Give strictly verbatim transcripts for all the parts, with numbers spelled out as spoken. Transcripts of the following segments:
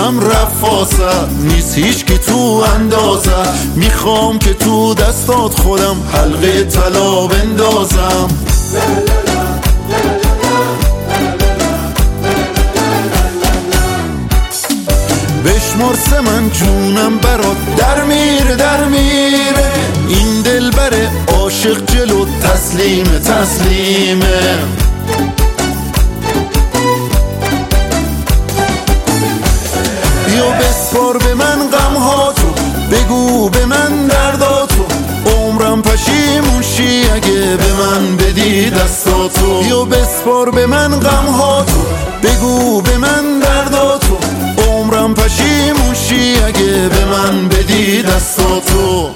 دلم رفاسه نیست هیچ که تو اندازه. میخوام که تو دستات خودم حلقه طلا بندازم. بشمار سه من جونم برات در میره در میره. این دل بره عاشق جلو تسلیمه تسلیمه. بیا بسپار به من غمهاتو، بگو به من درداتو. عمرم پشیمون شی اگه به من بدی دستاتو. بیا بسپار به من غمهاتو، بگو به من درداتو. عمرم پشیمون شی اگه به من بدی دستاتو.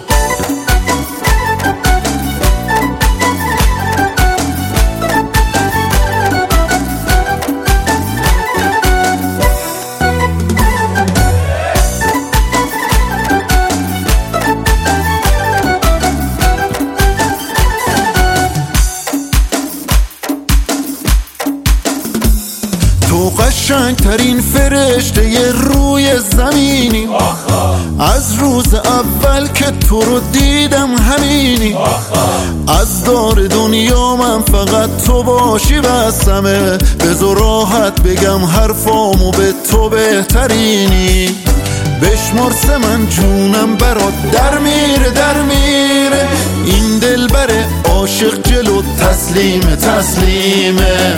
تو قشنگ ترین فرشته ی روی زمینی. از روز اول که تو رو دیدم همینی. از دار دنیا من فقط تو باشی بسمه. بذار راحت بگم حرفامو به تو بهترینی. بشمار سه من جونم برات در میره در میره. این دل بره عاشق جلو تسلیمه تسلیمه.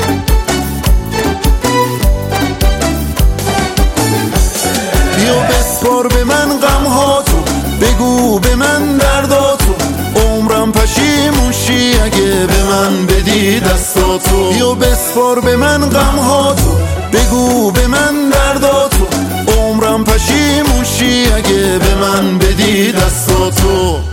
بیا بسپار به من غمهاتو، بگو به من درداتو. عمرم پشیمون شی اگه به من بدی دستاتو. بیا بسپار به من غمهاتو، بگو به من درداتو. عمرم پشیمون شی اگه به من بدی دستاتو.